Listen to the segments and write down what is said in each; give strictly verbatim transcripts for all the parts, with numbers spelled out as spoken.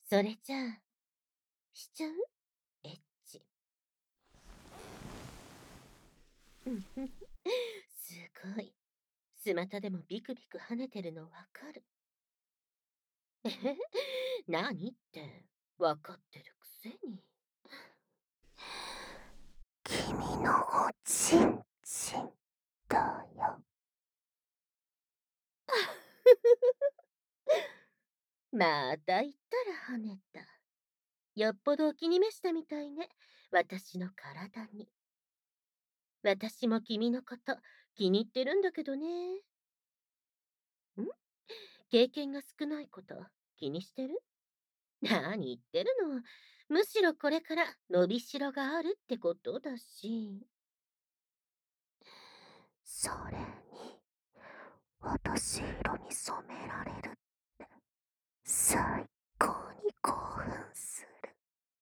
それじゃあ、しちゃうエッチ。うんふん。すごい。スマタでもビクビク跳ねてるのわかる。えへへ、何って、わかってるくせに。 君のおちんちんだよ。 また言ったら跳ねた。よっぽどお気に召したみたいね。私の体に。私も君のこと気に入ってるんだけどね。ん？経験が少ないこと気にしてる？何言ってるの。むしろこれから伸びしろがあるってことだし。 それに、私色に染められるって最高に興奮する。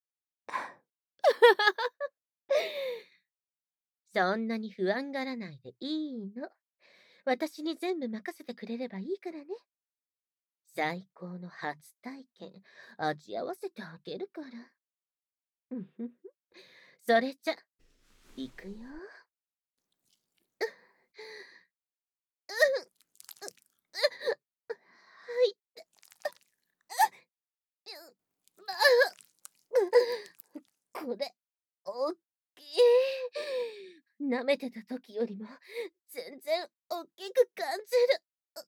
そんなに不安がらないでいいの。私に全部任せてくれればいいからね。最高の初体験味合わせてあげるから。うんふふ。それじゃ、いくよ。はいって。これ、おっきい。舐めてた時よりも全然おっきく感じる。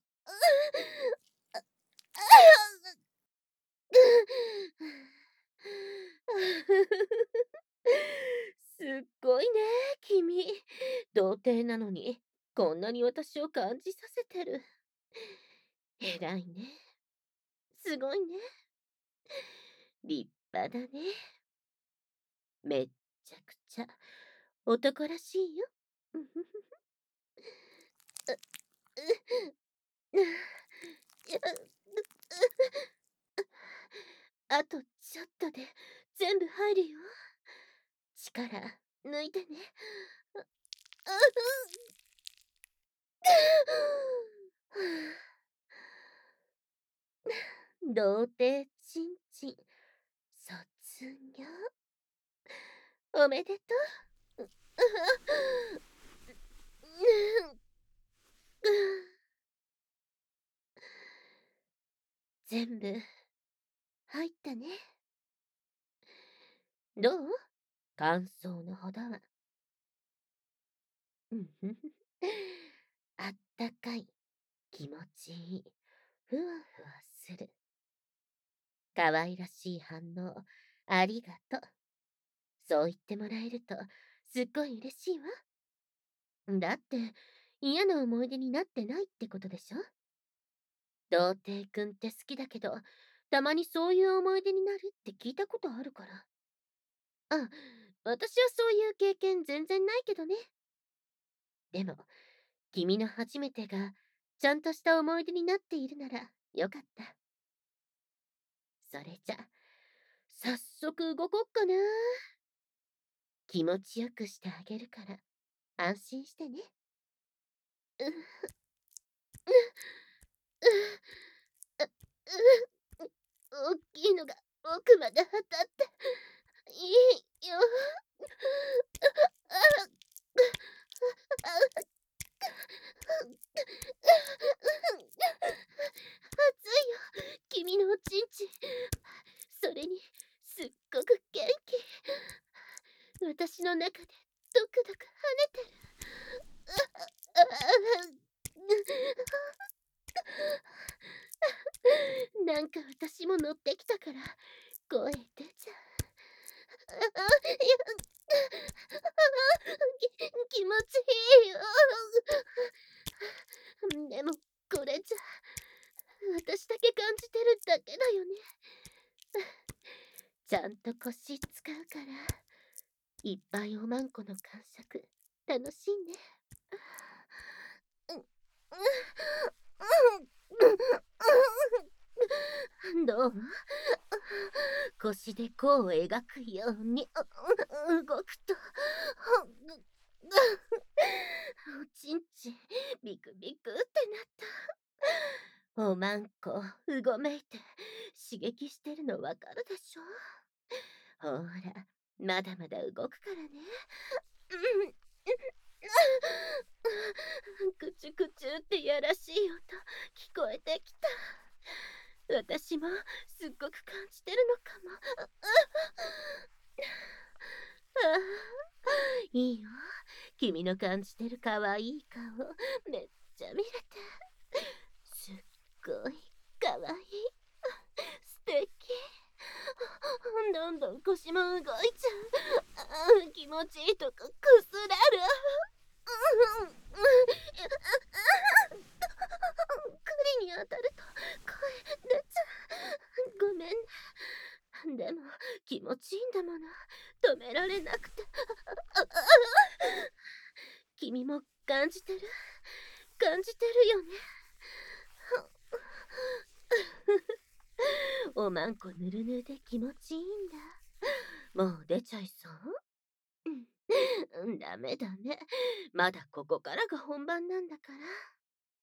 すっごいね、君。童貞なのに、こんなに私を感じさせてる。偉いね。すごいね。立派だね。めっちゃくちゃ男らしいよ。うふふふ。う、う、あとちょっとで全部入るよ。力抜いてね。童貞ちんちん卒業おめでとう。全部入ったね。どう？感想のほどは。うんふふ。あったかい、気持ちいい、ふわふわする。かわいらしい反応、ありがとう。そう言ってもらえると、すっごい嬉しいわ。だって、嫌な思い出になってないってことでしょ？童貞くんって好きだけど、たまにそういう思い出になるって聞いたことあるから。あ、私はそういう経験全然ないけどね。でも、君の初めてが、ちゃんとした思い出になっているなら、よかった。それじゃ、早速動こっかな。気持ちよくしてあげるから、安心してね。う、う、う、う、う、大きいのが奥まで当たって、いいよ。熱いよ、君のおちんちん。それに、すっごく元気。私の中でドクドク跳ねてる。なんか私も乗ってきたから声出ちゃう。き気持ちいいよ。でもこれじゃ私だけ感じてるだけだよね。ちゃんと腰使うからいっぱいおまんこの感触楽しんで。どう？腰で弧を描くように動くとおちんちんビクビクってなった。 おまんこ、うごめいて、刺激してるのわかるでしょ。ほら、まだまだ動くからね。うん。くちゅくちゅってやらしい音、聞こえてきた。私もすっごく感じてるのかも。ああ、いいよ。君の感じてるかわいい顔、めっちゃ見れて。すっごいかわいい。素敵。どんどん腰も動いちゃう。あ気持ちいいとこくすらる。栗に当たると声出ちゃう。ごめんね。でも気持ちいいんだもの。止められなくて。君も感じてる感じてるよね。おまんこぬるぬるで気持ちいいんだ。もう出ちゃいそううん、ダメダメ。まだここからが本番なんだから。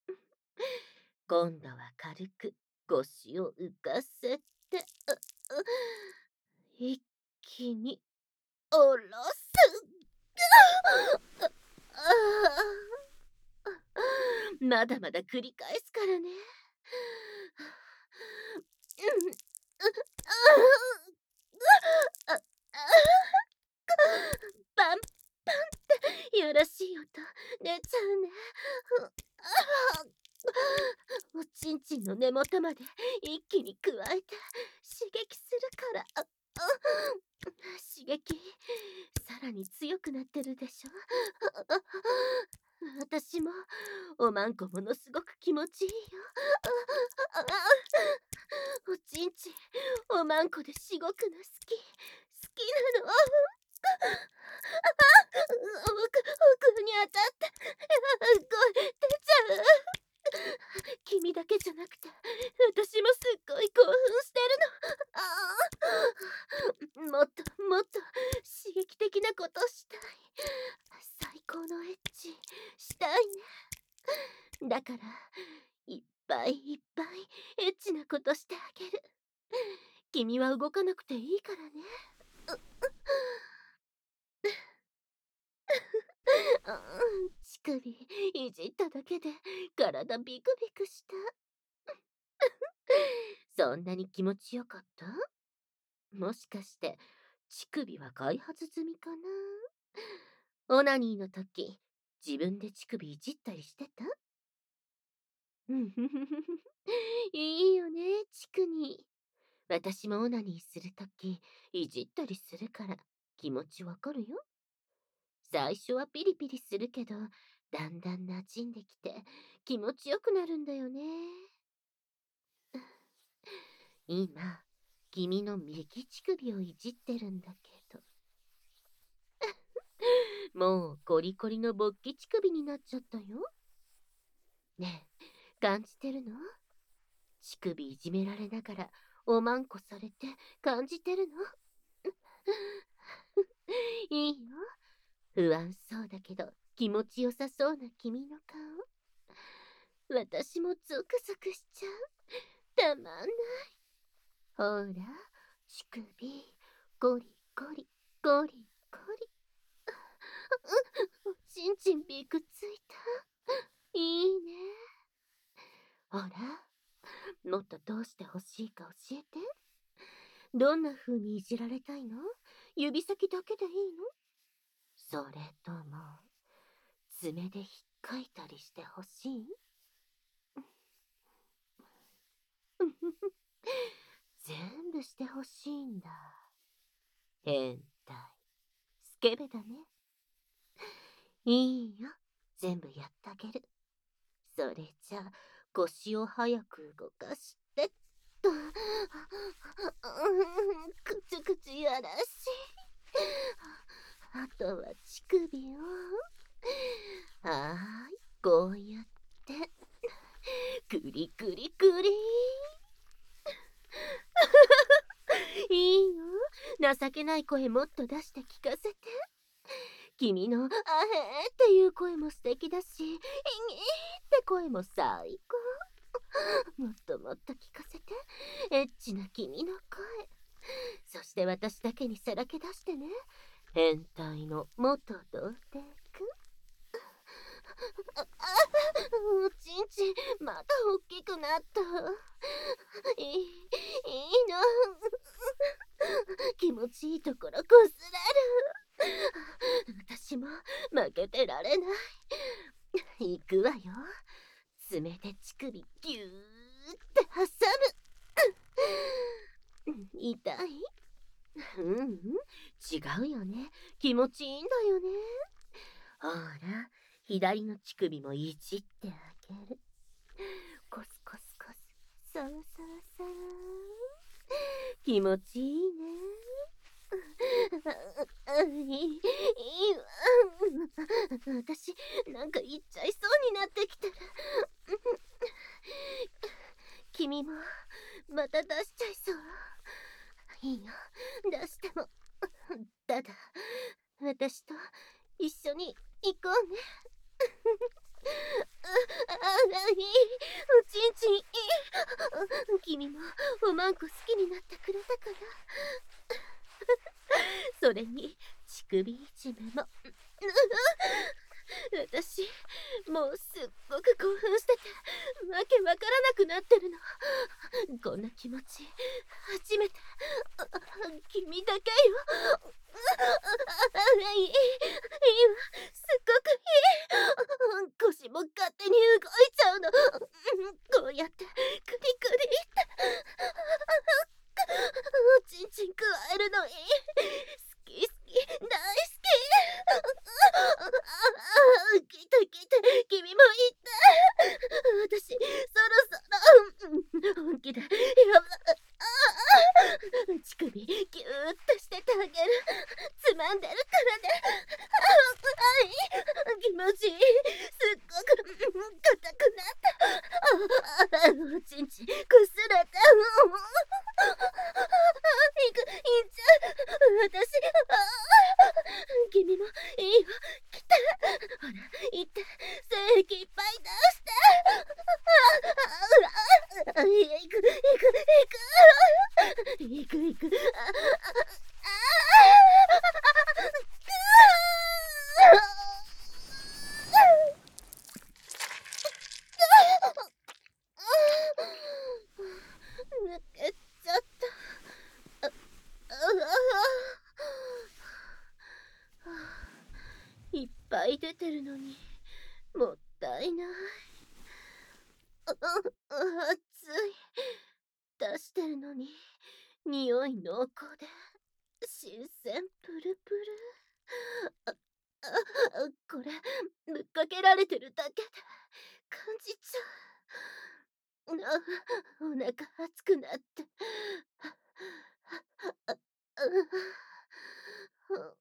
今度は軽く腰を浮かせて、うう一気に下ろす。ああまだまだ繰り返すからね。うんああパンパンってやらしい音出ちゃうね。おちんちんの根元まで一気に加えて刺激するから。ああ刺激さらに強くなってるでしょ。私もおまんこものすごく気持ちいいよ。おちんちんおまんこでしごくの好き好きなの。奥奥に当たって声出ちゃう。君だけじゃなくて私もすっごい興奮してるの。ああもっともっと刺激的なことしたい。最高のエッチしたいね。だからいっぱいいっぱいエッチなことしてあげる。君は動かなくていいからね。乳首いじっただけで体ビクビクした。そんなに気持ちよかった？もしかして乳首は開発済みかな。オナニーの時自分で乳首いじったりしてた？うんふふふふいいよね乳首。私もオナニーする時いじったりするから気持ちわかるよ。最初はピリピリするけどだんだん馴染んできて気持ちよくなるんだよね。今君の右乳首をいじってるんだけどもうコリコリの勃起乳首になっちゃったよ。ねえ感じてるの？乳首いじめられながらおまんこされて感じてるの？いいよ。不安そうだけど気持ちよさそうな君の顔。私もゾクゾクしちゃう。たまんない。ほら、乳首、ゴリゴリ、ゴリゴリ。おちんちんびくついた。いいね。ほら、もっとどうしてほしいか教えて。どんな風にいじられたいの？指先だけでいいの？それとも、爪で引っかいたりしてほしい？全部してほしいんだ。変態。スケベだね。いいよ。全部やってあげる。それじゃあ、腰を早く動かしてっと。くちゅくちゅやらしい。あとは乳首を。はーい、こうやって。くりくりくりいいよ。情けない声もっと出して聞かせて。君の「あへー」っていう声も素敵だし「えげー」って声も最高。 もっともっと聞かせて。エッチな君の声。そして私だけにさらけ出してね。変態の元童貞くん。あ、あ、おちんちん、また大きくなった。いい、いいの。気持ちいいところこすられる。私も負けてられない。行くわよ。爪で乳首ギューって挟む。痛い？うん、うん、違うよね。気持ちいいんだよね。ほら、左の乳首もいじってあげる。コスコスコス。そうそうそう。気持ちいいね。いい、いいわ。私、なんか言っちゃいそうになってきたら。君も、また出しちゃいそう。いいよ、出しても。ただ、私と一緒に行こうね。あ、あ、いい。おちんちんいい。君もおまんこ好きになってくれたかな。それに、乳首いじめも。私、もうすっごく興奮してて、わけわからなくなってるの。こんな気持ち、初めて。君だけよ。いい、いいわ。すっごくいい。腰も勝手に動いちゃうの。こうやって、クリクリって。おちんちん加えるのいい。好き好き、大好き。来た来た、君もいた。私、そろそろ、本気で、やば、乳首、ギューってしててあげる。つまんでるからね。あいい、気持ちいい。すっごく、硬くなった。おちんちん、くすれた。いく、いっちゃう。私、君も、いいよ。来た。ほら、行って、精液いっぱい出して。行く、行く、行く。行く、行く。あ、あ、抜けちゃった。あ、あ、いっぱい出てるのに、もったいない。あ、熱い。出してるのに、匂い濃厚で、新鮮プルプル。あ、あ、これ、ぶっかけられてるだけで、感じちゃう。あ、お腹熱くなって。あ、あ、あ、う、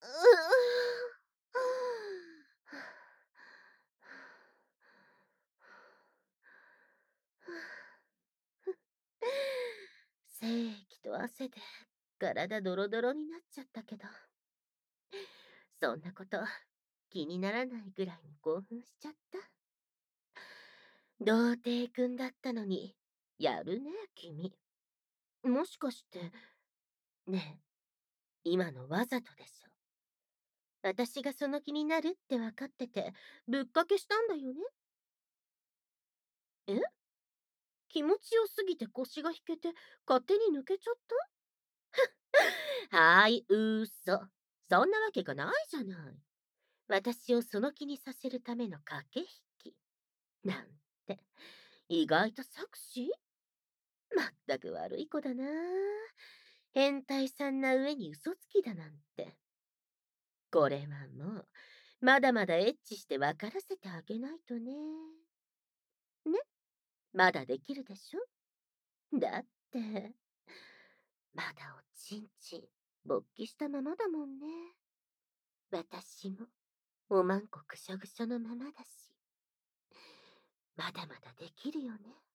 精液と汗で体ドロドロになっちゃったけど、そんなこと気にならないぐらいに興奮しちゃった。童貞くんだったのに、やるね、君。もしかして、ねえ、今のわざとでしょ。私がその気になるって分かってて、ぶっかけしたんだよね。え？気持ちよすぎて腰が引けて、勝手に抜けちゃった？はーい、嘘。そんなわけがないじゃない。私をその気にさせるための駆け引き。なんて、意外と作詞？まったく悪い子だな。変態さんな上に嘘つきだなんて。これはもう、まだまだエッチして分からせてあげないとね。ね？まだできるでしょ？だって、まだおちんちん、勃起したままだもんね。私も、おまんこぐしょぐしょのままだし。まだまだできるよね。